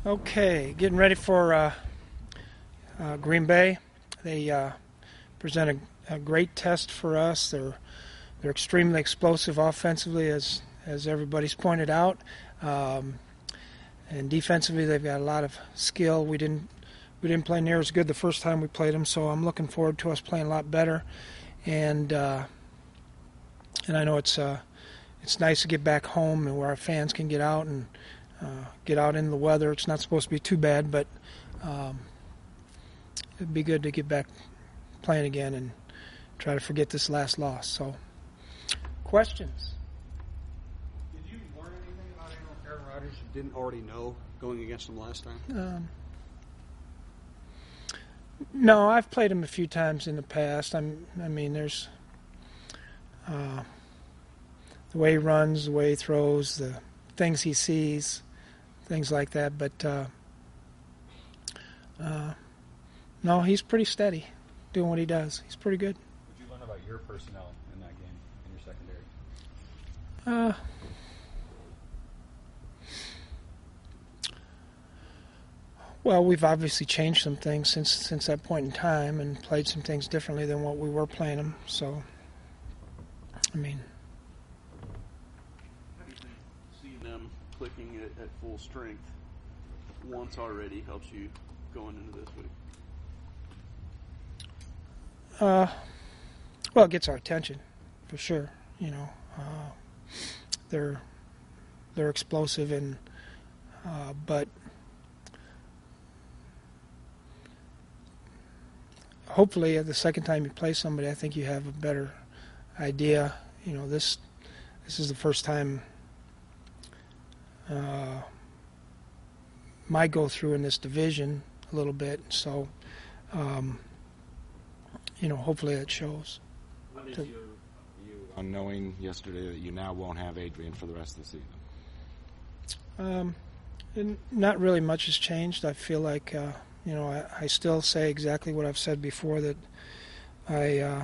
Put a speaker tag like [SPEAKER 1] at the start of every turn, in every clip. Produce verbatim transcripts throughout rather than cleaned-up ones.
[SPEAKER 1] Okay, getting ready for uh, uh, Green Bay. They uh, present a, a great test for us. They're they're extremely explosive offensively, as as everybody's pointed out, um, and defensively they've got a lot of skill. We didn't we didn't play near as good the first time we played them, so I'm looking forward to us playing a lot better. And uh, and I know it's uh, it's nice to get back home and where our fans can get out and. Uh, get out in the weather. It's not supposed to be too bad, but um, it'd be good to get back playing again and try to forget this last loss. So, questions?
[SPEAKER 2] Did you learn anything about Aaron Rodgers you didn't already know going against him last time?
[SPEAKER 1] Um, no, I've played him a few times in the past. I'm, I mean, there's uh, the way he runs, the way he throws, the things he sees, things like that. But uh, uh, no, he's pretty steady doing what he does. He's pretty good.
[SPEAKER 3] What did you learn about your personnel in that game, in your secondary?
[SPEAKER 1] Uh, well, we've obviously changed some things since since that point in time and played some things differently than what we were playing them. So, I mean...
[SPEAKER 4] Them clicking at, at full strength once already helps you going into this week?
[SPEAKER 1] Uh, well, it gets our attention for sure. You know, uh, they're they're explosive and uh, but hopefully the second time you play somebody, I think you have a better idea. You know, this this is the first time. Uh, might go through in this division a little bit, so um, you know, hopefully it shows.
[SPEAKER 5] What is your view on knowing yesterday that you now won't have Adrian for the rest of the season?
[SPEAKER 1] Um, and not really much has changed. I feel like uh, you know I, I still say exactly what I've said before, that I uh,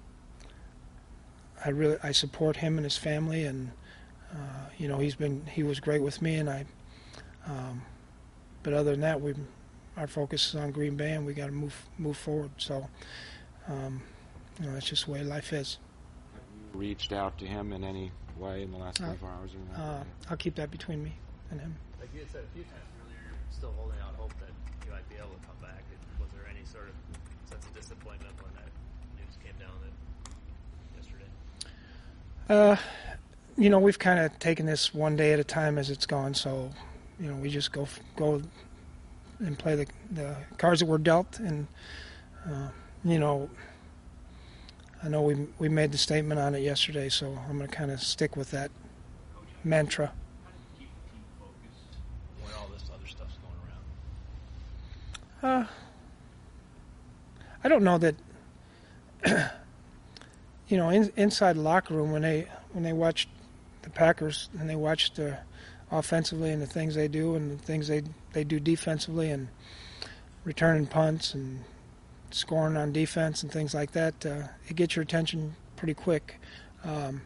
[SPEAKER 1] I really I support him and his family, and Uh, you know, he's been he was great with me, and I. Um, but other than that, we our focus is on Green Bay, and we got to move move forward. So, um, you know, that's just the way life is.
[SPEAKER 5] Have you reached out to him in any way in the last twenty-four hours? Or
[SPEAKER 1] uh, I'll keep that between me and him.
[SPEAKER 6] Like you had said a few times earlier, you're still holding out hope that you might be able to come back. Was there any sort of sense of disappointment when that news came down that yesterday?
[SPEAKER 1] Uh. You know, we've kind of taken this one day at a time as it's gone, so, you know, we just go go and play the, the cards that were dealt. And, uh, you know, I know we we made the statement on it yesterday, so I'm going to kind of stick with that mantra.
[SPEAKER 7] How do you keep the team focused when all this other stuff's going around?
[SPEAKER 1] Uh, I don't know that, you know, in, inside the locker room when they when they watch the Packers and they watch the offensively and the things they do and the things they they do defensively and returning punts and scoring on defense and things like that, uh, it gets your attention pretty quick. Um,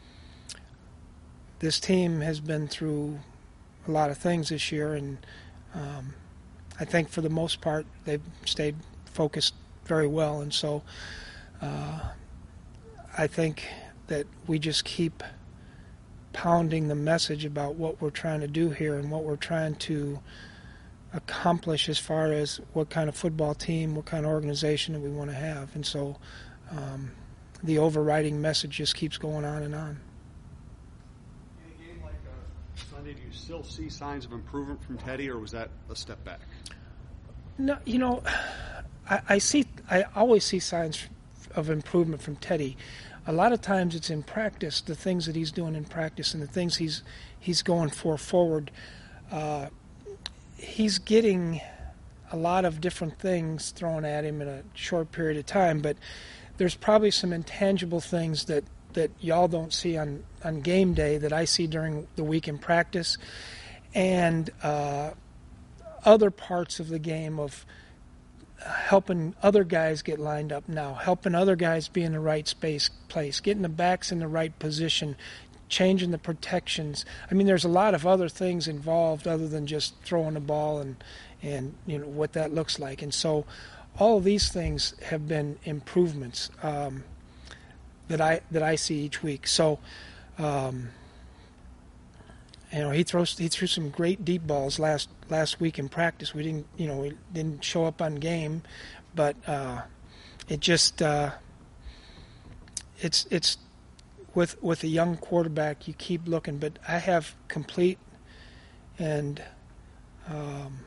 [SPEAKER 1] this team has been through a lot of things this year, and um, I think for the most part they've stayed focused very well, and so uh, I think that we just keep pounding the message about what we're trying to do here and what we're trying to accomplish as far as what kind of football team, what kind of organization that we want to have. And so um, the overriding message just keeps going on and on.
[SPEAKER 2] In a game like uh, Sunday, do you still see signs of improvement from Teddy, or was that a step back?
[SPEAKER 1] No, you know, I, I see. I always see signs of improvement from Teddy. A lot of times it's in practice, the things that he's doing in practice and the things he's he's going for forward. Uh, he's getting a lot of different things thrown at him in a short period of time, but there's probably some intangible things that, that y'all don't see on, on game day that I see during the week in practice, and uh, other parts of the game of helping other guys get lined up now, helping other guys be in the right space, place, getting the backs in the right position, changing the protections. I mean, there's a lot of other things involved other than just throwing the ball and, and you know, what that looks like. And so all of these things have been improvements um, that I that I see each week. So, um, you know, he throws he threw some great deep balls last last week in practice. We didn't, you know, we didn't show up on game, but uh, it just uh, it's it's with with a young quarterback, you keep looking. But I have complete and um,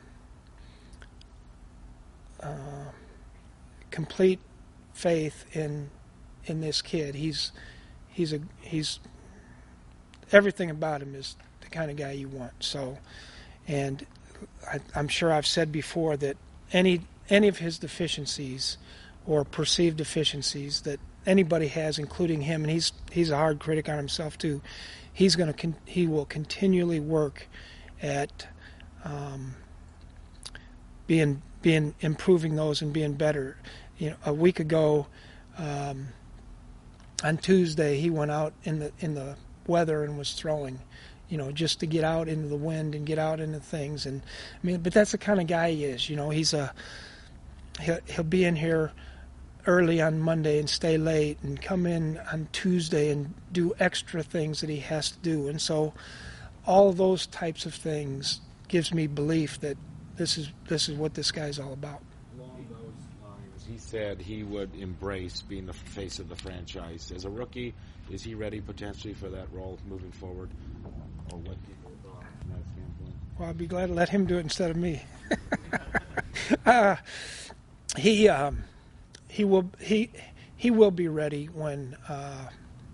[SPEAKER 1] uh, complete faith in in this kid. He's he's a he's everything about him is the kind of guy you want. So, and I, I'm sure I've said before that any any of his deficiencies or perceived deficiencies that anybody has, including him, and he's he's a hard critic on himself too. He's going to con- he will continually work at um, being being improving those and being better. You know, a week ago. Um, On Tuesday, he went out in the in the weather and was throwing, you know, just to get out into the wind and get out into things. And I mean, but that's the kind of guy he is. You know, he's a he'll, he'll be in here early on Monday and stay late, and come in on Tuesday and do extra things that he has to do. And so, all of those types of things gives me belief that this is this is what this guy's all about.
[SPEAKER 5] He said he would embrace being the face of the franchise. As a rookie, is he ready potentially for that role moving forward? Or what people thought from that standpoint?
[SPEAKER 1] Well, I'd be glad to let him do it instead of me. uh, he um, he will he he will be ready when uh,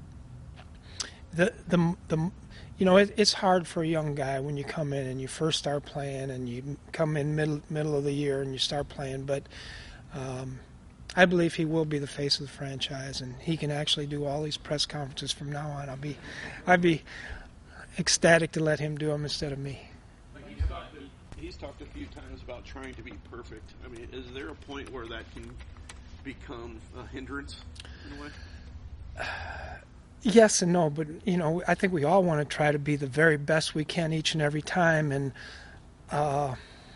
[SPEAKER 1] the the the you know it, it's hard for a young guy when you come in and you first start playing and you come in middle middle of the year and you start playing, but. Um, I believe he will be the face of the franchise, and he can actually do all these press conferences from now on. I'll be, I'd be ecstatic to let him do them instead of me.
[SPEAKER 4] He's talked, he's talked a few times about trying to be perfect. I mean, is there a point where that can become a hindrance in a way?
[SPEAKER 1] Uh, yes and no, but you know, I think we all want to try to be the very best we can each and every time, and. Uh,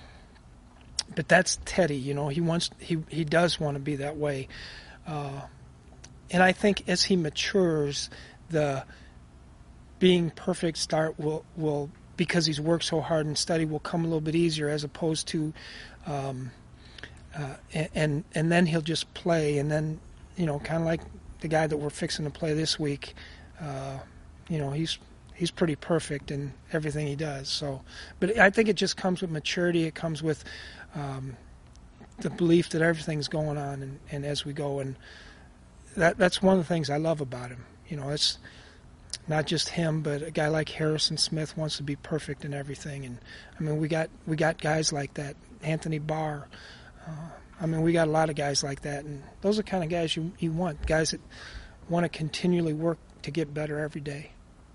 [SPEAKER 1] But that's Teddy, you know. He wants, he he does want to be that way, uh, and I think as he matures, the being perfect start will will because he's worked so hard and studied will come a little bit easier, as opposed to, um, uh, and and then he'll just play, and then you know, kind of like the guy that we're fixing to play this week, uh, you know, he's. He's pretty perfect in everything he does. So, but I think it just comes with maturity. It comes with um, the belief that everything's going on, and, and as we go, and that that's one of the things I love about him. You know, it's not just him, but a guy like Harrison Smith wants to be perfect in everything. And I mean, we got we got guys like that. Anthony Barr. Uh, I mean, we got a lot of guys like that, and those are the kind of guys you you want. Guys that want to continually work to get better every day.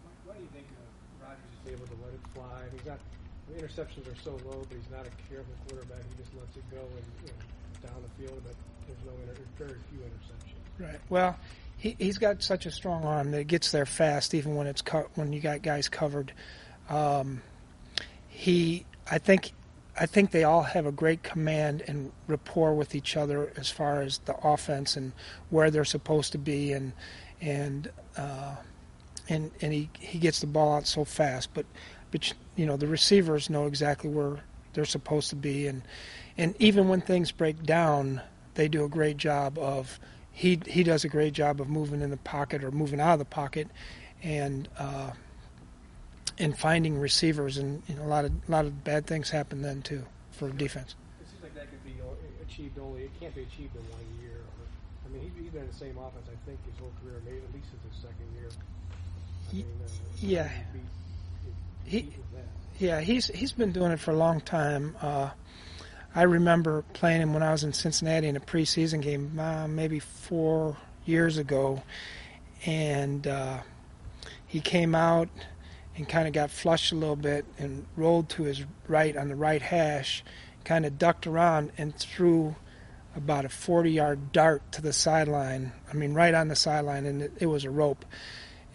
[SPEAKER 8] Able to let it fly. He's not. The interceptions are so low, but he's not a careful quarterback. He just lets it go and you know, down the field, but there's no inter- very few interceptions.
[SPEAKER 1] Right. Well, he he's got such a strong arm that it gets there fast, even when it's co- when you got guys covered. Um, he, I think, I think they all have a great command and rapport with each other as far as the offense and where they're supposed to be, and and. Uh, And and he, he gets the ball out so fast, but but you know the receivers know exactly where they're supposed to be, and and even when things break down, they do a great job of he he does a great job of moving in the pocket or moving out of the pocket, and uh, and finding receivers, and you know, a lot of a lot of bad things happen then too for defense.
[SPEAKER 8] It seems like that could be achieved only. It can't be achieved in one year. Or, I mean, he, he's been in the same offense, I think, his whole career, maybe at least since his second year. I mean, uh,
[SPEAKER 1] yeah,
[SPEAKER 8] be,
[SPEAKER 1] he, yeah, he's he's been doing it for a long time. Uh, I remember playing him when I was in Cincinnati in a preseason game, uh, maybe four years ago, and uh, he came out and kind of got flushed a little bit and rolled to his right on the right hash, kind of ducked around and threw about a forty-yard dart to the sideline. I mean, right on the sideline, and it, it was a rope.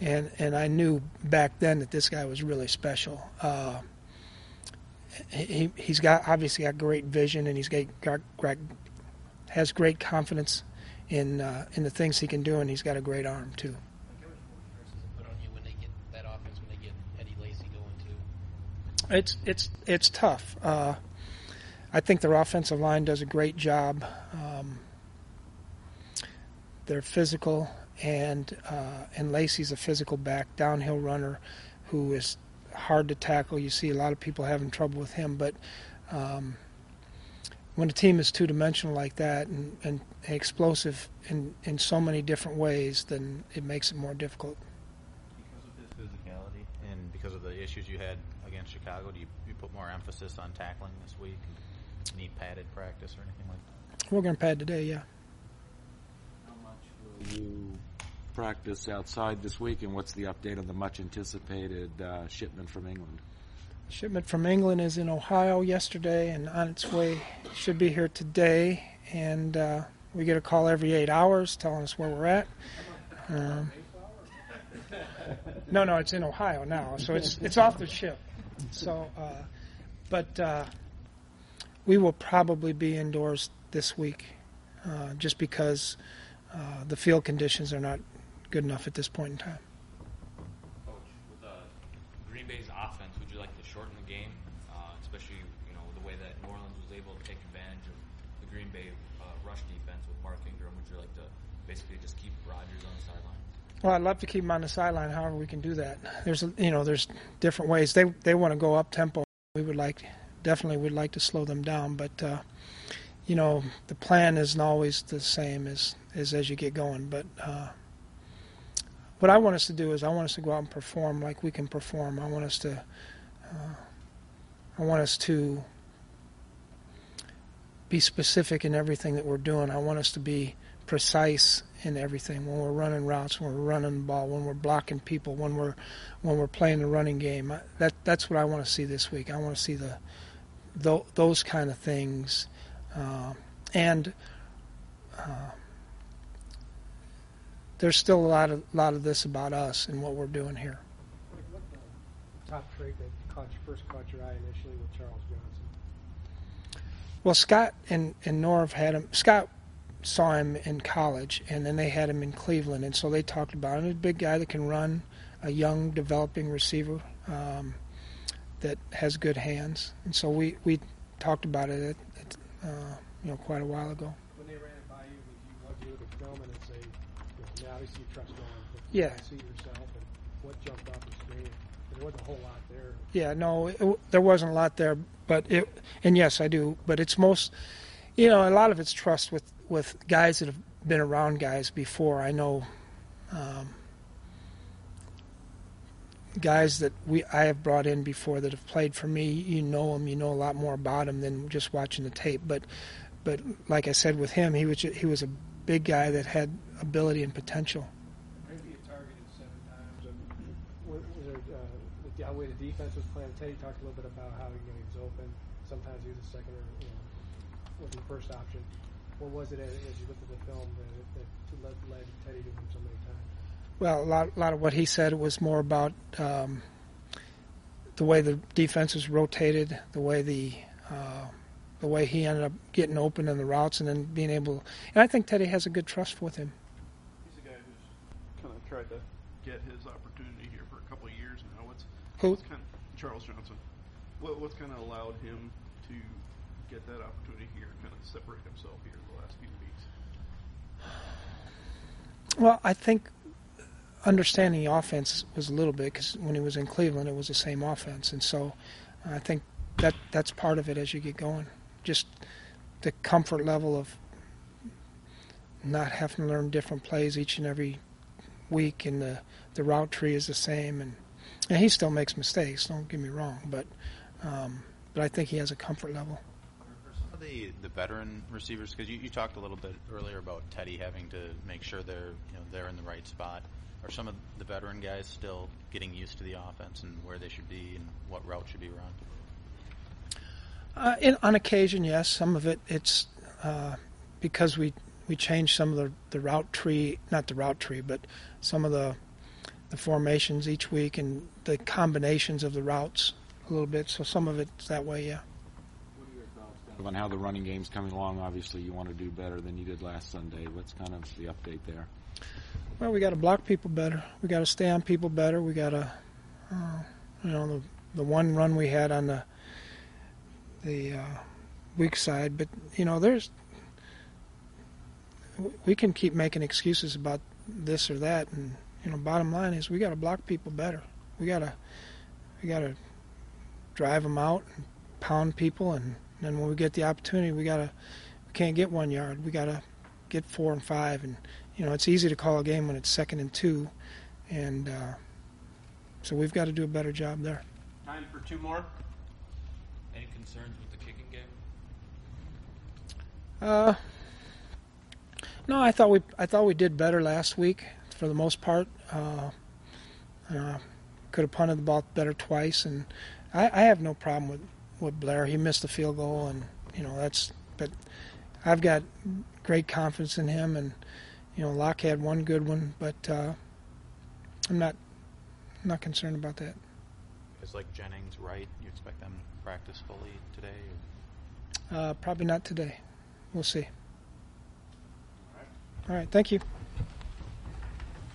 [SPEAKER 1] and and I knew back then that this guy was really special. Uh, he he's got obviously got great vision, and he's got, got, got has great confidence in uh, in the things he can do, and he's got a great arm too.
[SPEAKER 7] Put on you when they get that offense, when they get Eddie Lacy going too.
[SPEAKER 1] It's it's it's tough. Uh, I think their offensive line does a great job. Um, they're physical, and uh, and Lacy's a physical back, downhill runner, who is hard to tackle. You see a lot of people having trouble with him, but um, when a team is two-dimensional like that and, and explosive in, in so many different ways, then it makes it more difficult.
[SPEAKER 9] Because of his physicality and because of the issues you had against Chicago, do you, you put more emphasis on tackling this week? Need padded practice or anything like that?
[SPEAKER 1] We're going to pad today, yeah.
[SPEAKER 5] How much will you practice outside this week, and what's the update on the much-anticipated uh, shipment from England?
[SPEAKER 1] Shipment from England is in Ohio yesterday and on its way. Should be here today, and uh, we get a call every eight hours telling us where we're at. Um, no, no, it's in Ohio now, so it's it's off the ship. So, uh, but uh, we will probably be indoors this week, uh, just because uh, the field conditions are not good enough at this point in time.
[SPEAKER 10] Coach, with uh, Green Bay's offense, would you like to shorten the game, uh, especially you know the way that New Orleans was able to take advantage of the Green Bay uh, rush defense with Mark Ingram? Would you like to basically just keep Rodgers on the sideline?
[SPEAKER 1] Well, I'd love to keep him on the sideline. However, we can do that. There's you know there's different ways. They they want to go up tempo. We would like definitely would like to slow them down, but uh, you know the plan isn't always the same as as as you get going. But uh, what I want us to do is I want us to go out and perform like we can perform. I want us to uh, I want us to be specific in everything that we're doing. I want us to be precise in everything when we're running routes, when we're running the ball, when we're blocking people, when we're when we're playing the running game. That that's what I want to see this week. I want to see the, the those kind of things, uh, and uh, there's still a lot of lot of this about us and what we're doing here.
[SPEAKER 8] What the top trait that caught you, first caught your eye initially with Charles Johnson?
[SPEAKER 1] Well, Scott and and Norv had him. Scott saw him in college, and then they had him in Cleveland, and so they talked about him. He's a big guy that can run, a young, developing receiver um, that has good hands, and so we, we talked about it at, at, uh, you know quite a while ago.
[SPEAKER 8] When they ran it by you, did you look at the film and say, you know, obviously you trust Norv, but
[SPEAKER 1] yeah.
[SPEAKER 8] you see yourself, and what jumped off the screen? There wasn't a whole lot there.
[SPEAKER 1] Yeah, no, it, there wasn't a lot there, but it, and yes, I do, but it's most, you know, a lot of it's trust with with guys that have been around guys before. I know um, guys that we I have brought in before that have played for me. You know them, you know a lot more about them than just watching the tape. But but like I said with him, he was he was a big guy that had ability and potential.
[SPEAKER 8] Maybe he targeted seven times. And was there, uh, with the way the defense was playing, Teddy talked a little bit about how you know, he was open. Sometimes he was a second or you know, was the first option. What was it as you looked at the film that, that led, led Teddy to him so many times?
[SPEAKER 1] Well, a lot, a lot of what he said was more about um, the way the defense was rotated, the way the uh, the way he ended up getting open in the routes, and then being able. And I think Teddy has a good trust with him.
[SPEAKER 4] He's a guy who's kind of tried to get his opportunity here for a couple of years now. What's,
[SPEAKER 1] Who?
[SPEAKER 4] what's kind of Charles Johnson? What, what's kind of allowed him to get that opportunity here, kind of separate himself here the last few weeks?
[SPEAKER 1] Well, I think understanding the offense was a little bit because when he was in Cleveland, it was the same offense, and so I think that that's part of it as you get going. Just the comfort level of not having to learn different plays each and every week, and the the route tree is the same, and and he still makes mistakes. Don't get me wrong, but um, but I think he has a comfort level.
[SPEAKER 9] Some of the the veteran receivers, because you, you talked a little bit earlier about Teddy having to make sure they're you know they're in the right spot. Are some of the veteran guys still getting used to the offense and where they should be and what route should be run?
[SPEAKER 1] Uh, in, on occasion, yes. Some of it, it's uh, because we we changed some of the, the route tree, not the route tree, but some of the the formations each week and the combinations of the routes a little bit. So some of it's that way, yeah.
[SPEAKER 5] On how the running game's coming along, obviously you want to do better than you did last Sunday. What's kind of the update there?
[SPEAKER 1] Well, we got to block people better. We got to stay on people better. We got to, uh, you know, the the one run we had on the the uh, weak side, but you know, there's we can keep making excuses about this or that, and you know, bottom line is we got to block people better. We got to we got to drive them out and pound people, and then when we get the opportunity, we got to we can't get one yard. We got to get four and five, and you know, it's easy to call a game when it's second and two, and uh, so we've got to do a better job there.
[SPEAKER 4] Time for two more.
[SPEAKER 10] Any concerns with the kicking game?
[SPEAKER 1] Uh, no, I thought we I thought we did better last week for the most part. Uh, uh, could have punted the ball better twice, and I, I have no problem with, with Blair. He missed the field goal, and you know that's. But I've got great confidence in him, and you know Locke had one good one, but uh, I'm not I'm not concerned about that.
[SPEAKER 9] Is like Jennings right? You expect them to practice fully today? Or?
[SPEAKER 1] Uh, probably not today. We'll see. All right. All right. Thank you.